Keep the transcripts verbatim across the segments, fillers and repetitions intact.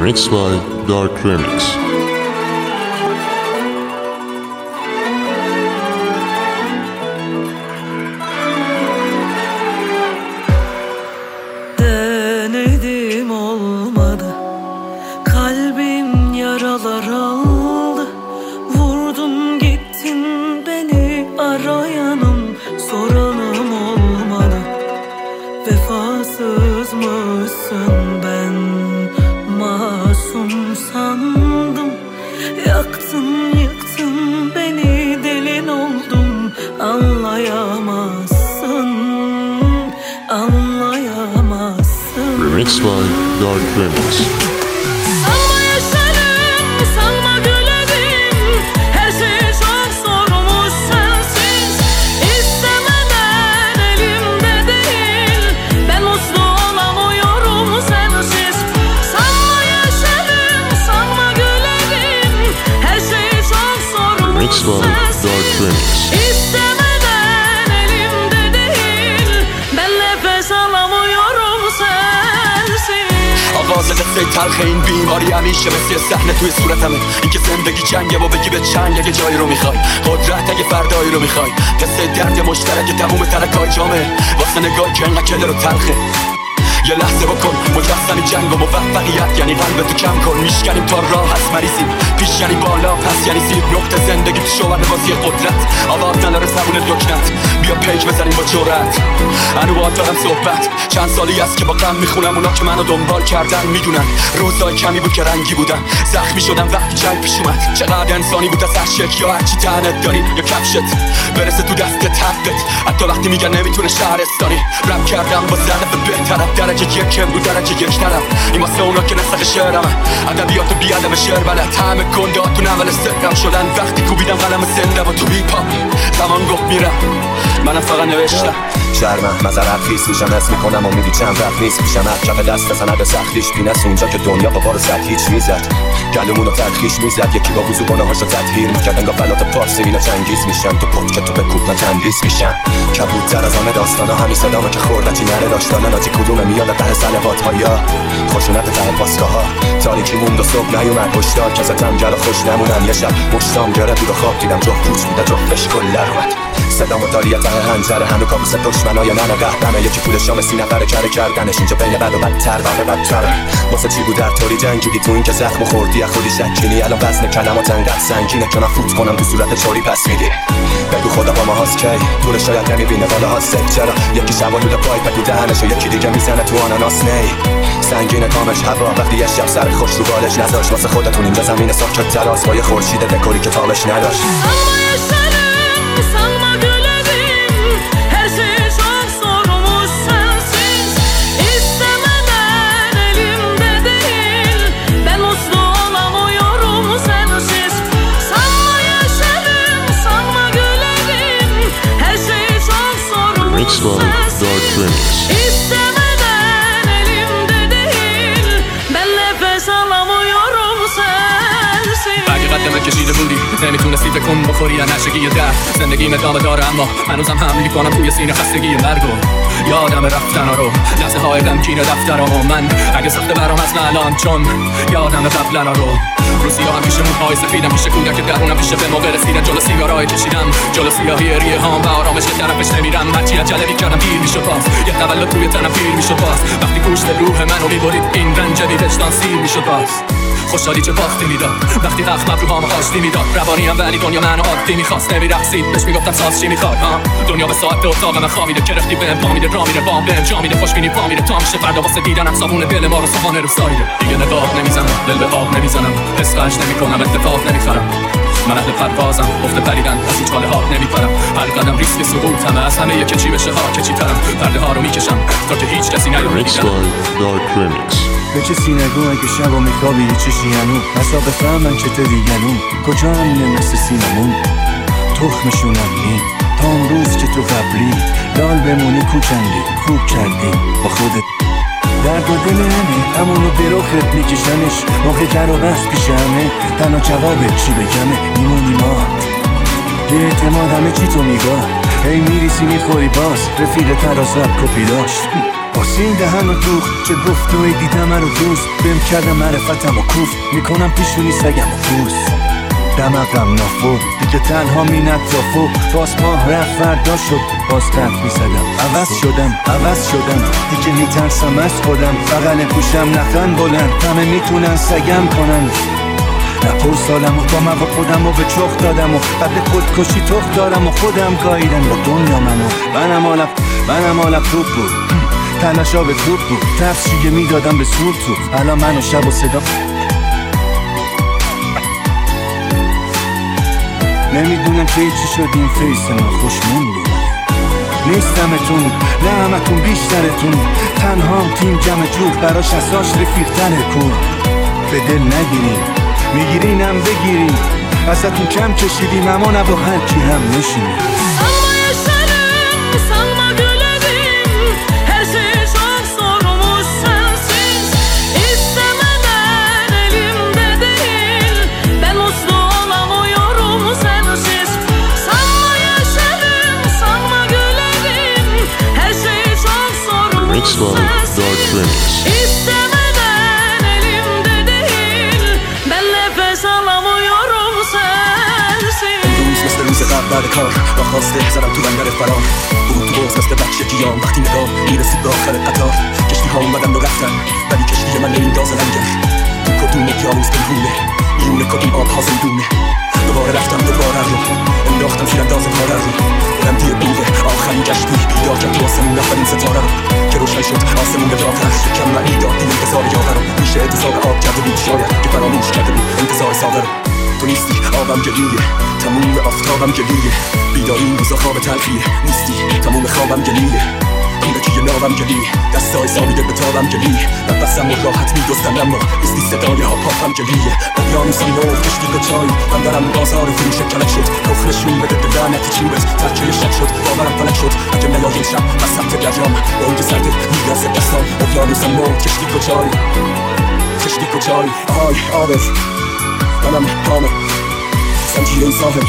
Remixed by Dark Remix. Denedim olmadı, kalbim yaralar aldı. Vurdun gittin beni, arayanım soranım olmadı. Vefasızmışsın, ben masum sandım. Yaktın yıktın beni, delin oldum. Anlayamazsın, anlayamazsın. Remixed by Dark Remix. Sanma yaşarım, sanma gülerim. Her şey çok zormuş sensiz. İstemeden elimde değil, ben mutlu olamıyorum sensiz. Sanma yaşarım, sanma gülerim. Her şey çok zormuş Remixed by sensiz. Dark Remix. İstemeden elimde değil, ben nefes alamıyorum sensiz. آغاز قصه تلخ این بیماری همیشه مثل صحنه توی صورتمه. اینکه زندگی جنگه و بگی به چنگ اگه جایی رو میخوای، قدرت اگه فردایی رو میخوای. قصه درد مشترک تموم ترکای جامعه، واسه نگاه که انقدر کله رو تلخه. یه لحظه بکن مجسم جنگ و موفقیت، یعنی قلب تو کم کن. میشکنیم تا راه هست مریضیم، پیش یعنی بالا پس یعنی زیر. نقطه زندگی تو شوهر بازی قدرت، آواز نداره زبون لکنت. بیا پیک بزنیم با جرأت. هنو باید دارم صحبت، چند سالی است که با غم میخونم. اونا که منو دنبال کردن میدونن روزای کمی بود که رنگی بودم. زخمی شدم وقتی جنگ پیش اومد. چقدر انسانی بود از هر شکل، یا هرچی تنت داری یا کفشت برسه تو دستت حقت. حتی وقتی میگن نمیتونه شهرستانی. رم کردم با ظرف بهترم، درجه یکم رو درجه یک طرف. این واسه اونا که نسخ شعرمه، ادبیات بیادم شعر بلد. همه گندهاتون اول سرم شدن وقتی کوبیدم قلم زنده و تو بیپا. زمان گفت میرم، منم فقط نوشتم. شرمم مزرعت خیس میشم، اسم میکنم و میگی چند وقت نیست پیشم. از کف دست سند سختیش بینست اونجا که دنیا با بار زد هیچ میزد. گلومونو ترخیش میزد، یکی با وضو گناهاشو تطهیر میکرد. انگار فلات پارسی اینا چنگیز میشن، تو پت که تو به کوپ تندیس میشن. کبودتر از آن داستانا همین صدامه که خوردتی نره داشتانه. ناجی کدومه میاد ته سلوات ها یا خشونت ته پاسگاه ها. تاریکی موند و صبح نیومد هشدار که زدم گل خوش نمونم. یه شب مشتام گره بود و خواب دیدم جفت پوچ بوده جفتش کلر اومد. صدام و داری ته هنجره هنو کابوس دشمنای من قهرمه. یکی پول شام سی نفره کره کردنش اینجا بین بد و بدتر واقع بدتره. واسه چی بود در طوری جنگیدی تو این که زخم خوردی از خودی شکینی. الان وزن کلمات انقدر سنگینه که من فوت کنم تو صورت چوری پس میدی. بگو خدا با ما هاست کی طول شاید نمیبینه بالا هاست. چرا یکی شوالود پای بگو دهنش و یکی دیگه میزنه تو آناناس نی. سنگین کامش هوا وقتی یه شب سر خوش رو بالش نذاشت. واسه خودتون اینجا زمین ساکت تراس با یه خورشید دکوری که تابش نداشت. Remixed by Dark Remix. İstemeden elimde değil, ben nefes alamıyorum sensiz. اگه قدمه کشیده بودی نمیتونستی تکون بخوری یا نشگی درد. زندگیم ادامه داره اما هنوزم حملی کنم توی سینه خستگی مرگو. یادم رفتن رو لحظه های غمگین دفترامو. من اگه سخته برام از الان چون یادم قبلا رو. روزی ها هم پیش موهای سفیدم، پیش کودک درونم، پیش به موقع رسیدن جلو سیگارای کشیدم. جلو سیاهی ریه هام و آرامش که طرفش نمیرم. هرچی عجله میکردم دیر میشد باز، یه تولد توی تنم پیر میشد باز. وقتی گوشت روح منو میبرید این رنج بی وجدان سیر میشد باز. خوشحالی چه باختی میداد وقتی حق مبروهام آشتی میداد. روانیم ولی دنیا منو عادی میخواست، نمیرقصید بهش میگفتم ساز چی میخواد. دنیا به ساعت اتاق من خوابیده که رفتی بهم پا میده راه میره بام بهم جا میده خوشبینی پا میره تا میشه فردا واسه دیدنم صابون دل ما رو صبحانه رو سایده. دیگه نگاه نمیزنم دل به آب نمیزنم، حس خرج نمیکنم اتفاق نمیخرم. من اهل پروازم افت پریدن از این چاله ها نمیپرم. هر قدم ریسک سقوط همه از همه که چی بشه ها که چی ترم. پرده ها رو میکشم تا که هیچ کسی نیاد Remixed by Dark Remix. به کسی نگو اگه شب و میخوابی چشی هنو بسا بفهمن که تو دیگنو کجا همینه مثل سینمون تخمشونم این تا اون روز که تو قبلی لال بمونی کوچندی خوب کردی با خودت. درد و دل همه همونو به رخت میکشنش موقع در و بس پیش همه تنها جوابه چی بگمه میمونی ما یه اعتماد همه چی تو میگاه هی میریسی میخوری باز رفیق ترازب کپی داشت. واسه این دهن و دوخ چه گفتوی دیدم رو دوست بهم کردم معرفتم و کوف میکنم پیشونی سگم و پوس دمقم نافو دیگه تنها می نطافو باز ماه رفت فردا شد باز قد می زدم عوض شدم عوض شدم دیگه میترسم از خودم بغل گوشم نخن بلند همه میتونن سگم کنن نپور سالم و با من و خودم و به چخ دادم و بعد خودکشی تخ دارم و خودم گاییدم با دنیا منو منم آلب منم آلب توپ بود تنشا به توپ بود تفشیگه میدادم به سور تو الان منو شب و صدا نمیدونم که چی شد این فیس من خوشمون بود نیستمتون نه همتون بیشترتون تنها تیم جمع جور براش اساش رفیقتره کن به دل نگیرین میگیرینم بگیرین ازتون کم کشیدیم اما نه با هر کی هم نشینیم Salma yaşarım, salma gülerim. Her şey çok zormuş sensiz. İstemeden elimde değil. Ben uslu olamıyorum sensiz. Salma yaşarım, salma gülerim. Her şey çok zormuş Remix by Dark sensiz. Remix. İstemeden elimde değil. Ben nefes alamıyorum sensiz. روز مثل روز قبل بعد کار با خواسته زدم تو بندر فرار برود تو باز مثل بچه گیام وقتی نگاه میرسید به آخر قطار کشتی ها اومدن و رفتن ولی کشتی من نمینداز لنگر تو کدوم اقیانوس پنهونه میونه کدوم آبها زندونه دوباره رفتم دوباره رو انداختم تیرانداز پاره رو برم دیه بوده آخرین کشتی بیدار کرد تو آسمون آخرین ستاره رو که روشن شد آسمون داغ‌تر کم معنی داد این انتظار یاغه رو میشه اتفاق آب کرده بود شاید که فراموش کرده بود انتظار ساغه رو تو نیستی آبم گلیه تموم آفتابم گلیه بیداری این روزا خواب تلخیه نیستی تموم خوابم گلیه پیرکی نابم گلیه دستای سامیده به تابم گلیه نفسم و راحت میگستم اما نیستی صدای ها پاپم گلیه اقیانوسم نور کشتی و چای من دارم بازار فروش کلک شد کف نشون بده به لعنتی چوبت ترکیه شب شد باورم فلک شد اگه نیایم شب از سمت دریام با اینکه سرده میگرزه دستان اقیانوسم نور کشتی و چای کشتی و چای آی آبه منم پامه زنجیر این ساحل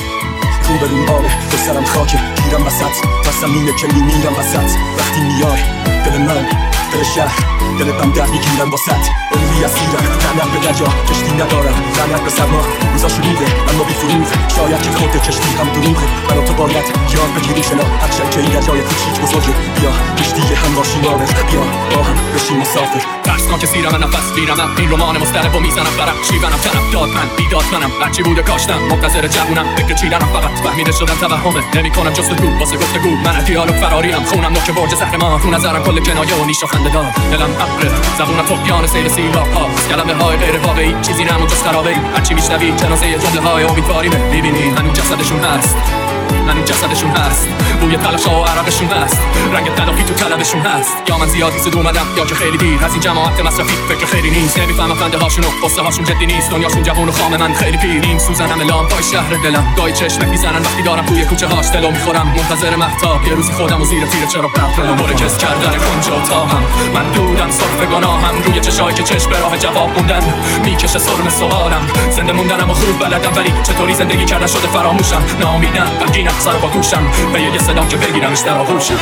رو به روم آبه به سرم خاکه گیرم وسط ترسم اینه که میمیرم وسط وقتی میای دل من دل شهر دل بندر میگیرم واسط عمری اسیرم لعنت به دریا کشتی ندارم لعنت به سرما روزا شلوغه اما بی فروغ شاید که خود کشتی هم دروغه من و تو باید یاد بگیریم شنا هرچند که این دریای کوچیک بزرگه بیا کشتی هم باشیم آبه بیا با هم بشیم مسافر ترسناک سیرم نفس گیرم این رمان مضطرب و میزنم برم شیونم کنم داد من بیداد منم هرچی بوده کاشتم منتظر جوونم فکر چیدنم فقط فهمیده شدم توهمه نمیکنم جستجو واسه گفتگو من دیالوگ فراریم خونم نوک برج زهرمار تو نظرم کل کنایه و نیش و خنده‌دار دلم ابره زبونم طغیان سیل سیلاب ها از کلمه های غیر واقعی چیزی نمون جز خرابه‌ای هرچی میشنوی جنازه جمله های امیدواریمه میبینی هنوز جسدشون هست هنوز جسدشون هست بوی تلاشا و عرقشون هست رنگ تلافی تو کلمشون هست یا من زیاد زود اومدم یا که خیلی دیر از این جماعت مصرفی فکر خیلی نیست نمیفهمم خنده هاشونو قصه هاشون جدی نیست دنیاشون جوون و خام من خیلی پیر این سوزن همه لامپای شهر دلم گاهی چشمک میزنن وقتی دارم توی کوچه هاش دلو میخورم منتظر مهتاب یه روزی خودم و زیر تیر چرا برم مرکز کردن کنج اتاقم من دودم صرف گناهم روی چشایی که چشم به راه جواب موندن میکشه سرم سوالم زنده موندنم و خوب بلدم ولی چطوری زندگی کردن شده فراموشم ناامیدم غمگینم سر با گوشم به یه صدام که بگیرمش در آغوشم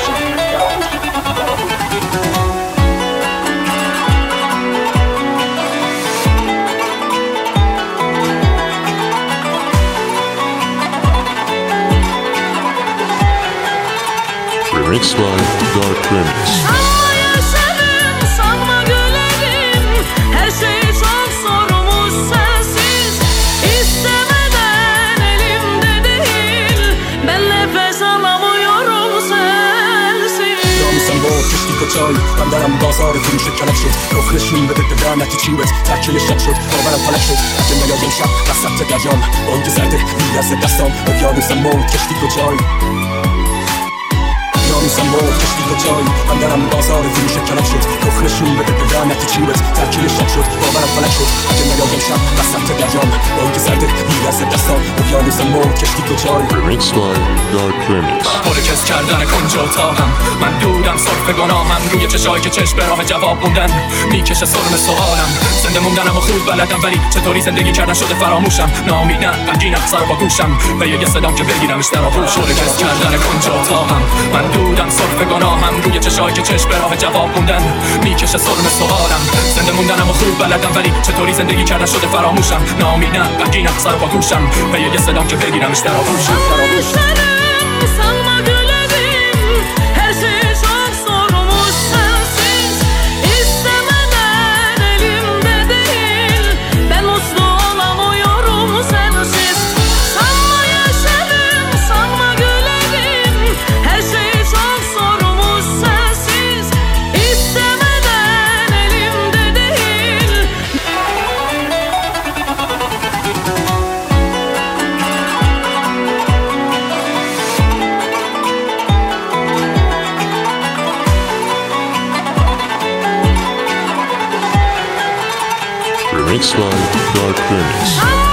Remix by Dark Remix. Sanma yaşarım, sanma gülerim. Her şey çok zormuş sensiz. İstemeden elimde değil. Ben nefes alamıyorum sensiz. ناموسم با کشتی کچای من دارم بازار فروش کلک شد کف نشون بده به لعنتی چوبت ترکیه شب شد باورم فلک شد اگه نیایم شب وسط دریام با اینکه زرده میلرزه دستام اقیانوسم مرد کشتی کچای ناموسم مرد کشتی کچای من دارم بازار فروش کلک شد کف نشون بده به لعنتی چوبت ترکیه شب شد باورم فلک شد اگه نیایم شب وسط دریام با اینکه زرده میلرزه دستام اقیانوسم مرد کشتی کچای Remix by Dark Remix. مرکز کردن کنج اتاقم من دودم صرف گناهم روی چشایی که چشم به راه جواب موندن میکشه سرم سوالم زنده موندنم و خوب بلدم ولی چطوری زندگی کردن شده فراموشم ناامیدم غمگینم سر با گوشم به یه صدام که بگیرمش در آغوش مرکز کردن کنج اتاقم من دودم بودن صرف گناهم روی چشایی که چشم به راه جواب موندن میکشه سرم سوالم زنده موندنم و خوب بلدم ولی چطوری زندگی کردن شده فراموشم ناامیدم غمگینم سر پا گوشم به یه صدام که بگیرمش در آغوشم Sanma gülerim, her şey çok zormuş sensiz. İstemeden elimde değil, ben mutlu olamıyorum sensiz. Sanma yaşarım, sanma gülerim, her şey çok zormuş sensiz. İstemeden elimde değil. Remix by Dark Remix.